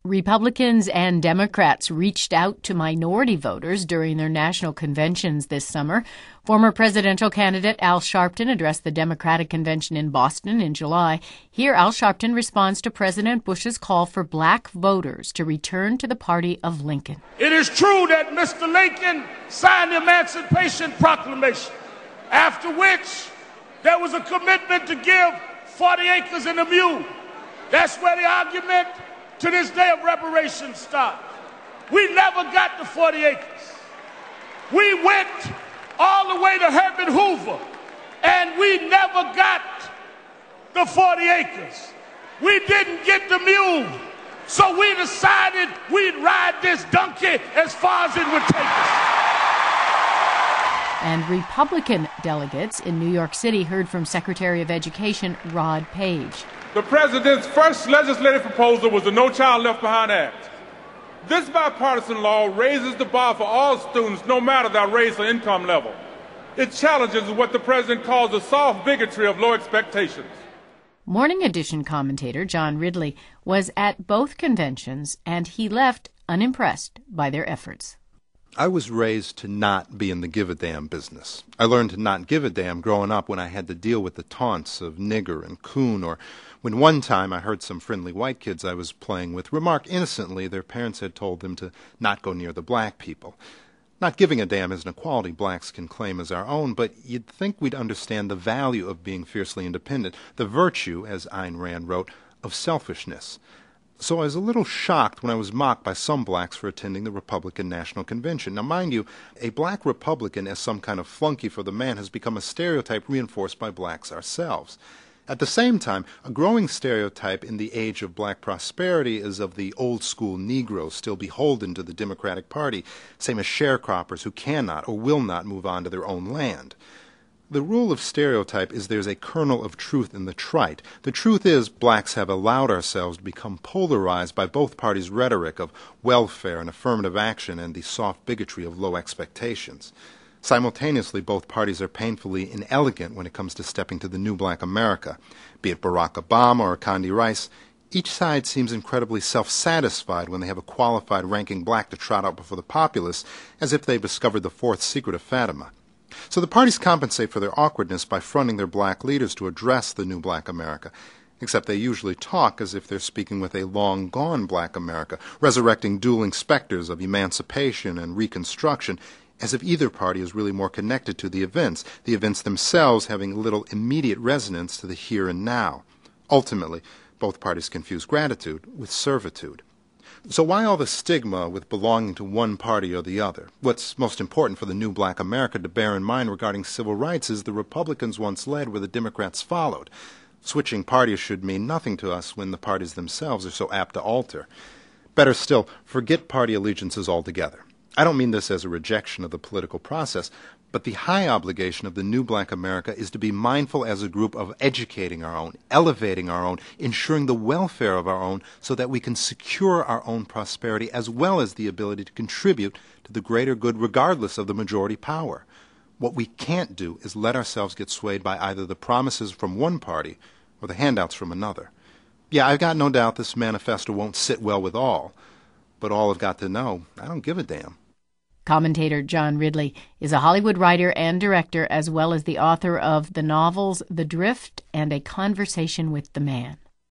Republicans and Democrats reached out to minority voters during their national conventions this summer. Former presidential candidate Al Sharpton addressed the Democratic convention in Boston in July. Here, Al Sharpton responds to President Bush's call for black voters to return to the party of Lincoln. It is true that Mr. Lincoln signed the Emancipation Proclamation, after which there was a commitment to give 40 acres and a mule. That's where the argument to this day of reparations starts. We never got the 40 acres. We went all the way to Herbert Hoover, and we never got the 40 acres. We didn't get the mule, so we decided we'd ride this donkey as far as it would take us. And Republican delegates in New York City heard from Secretary of Education Rod Page. The president's first legislative proposal was the No Child Left Behind Act. This bipartisan law raises the bar for all students, no matter their race or income level. It challenges what the president calls the soft bigotry of low expectations. Morning Edition commentator John Ridley was at both conventions, and he left unimpressed by their efforts. I was raised to not be in the give-a-damn business. I learned to not give a damn growing up when I had to deal with the taunts of nigger and coon, or when one time I heard some friendly white kids I was playing with remark innocently their parents had told them to not go near the black people. Not giving a damn isn't a quality blacks can claim as our own, but you'd think we'd understand the value of being fiercely independent, the virtue, as Ayn Rand wrote, of selfishness. So I was a little shocked when I was mocked by some blacks for attending the Republican National Convention. Now, mind you, a black Republican as some kind of flunky for the man has become a stereotype reinforced by blacks ourselves. At the same time, a growing stereotype in the age of black prosperity is of the old-school Negro still beholden to the Democratic Party, same as sharecroppers who cannot or will not move on to their own land. The rule of stereotype is there's a kernel of truth in the trite. The truth is blacks have allowed ourselves to become polarized by both parties' rhetoric of welfare and affirmative action and the soft bigotry of low expectations. Simultaneously, both parties are painfully inelegant when it comes to stepping to the new black America. Be it Barack Obama or Condi Rice, each side seems incredibly self-satisfied when they have a qualified ranking black to trot out before the populace, as if they've discovered the fourth secret of Fatima. So the parties compensate for their awkwardness by fronting their black leaders to address the new black America, except they usually talk as if they're speaking with a long-gone black America, resurrecting dueling specters of emancipation and reconstruction, as if either party is really more connected to the events themselves having little immediate resonance to the here and now. Ultimately, both parties confuse gratitude with servitude. So why all the stigma with belonging to one party or the other? What's most important for the new black America to bear in mind regarding civil rights is the Republicans once led where the Democrats followed. Switching parties should mean nothing to us when the parties themselves are so apt to alter. Better still, forget party allegiances altogether. I don't mean this as a rejection of the political process, but the high obligation of the new black America is to be mindful as a group of educating our own, elevating our own, ensuring the welfare of our own so that we can secure our own prosperity as well as the ability to contribute to the greater good regardless of the majority power. What we can't do is let ourselves get swayed by either the promises from one party or the handouts from another. Yeah, I've got no doubt this manifesto won't sit well with all, but all have got to know, I don't give a damn. Commentator John Ridley is a Hollywood writer and director, as well as the author of the novels The Drift and A Conversation with the Man.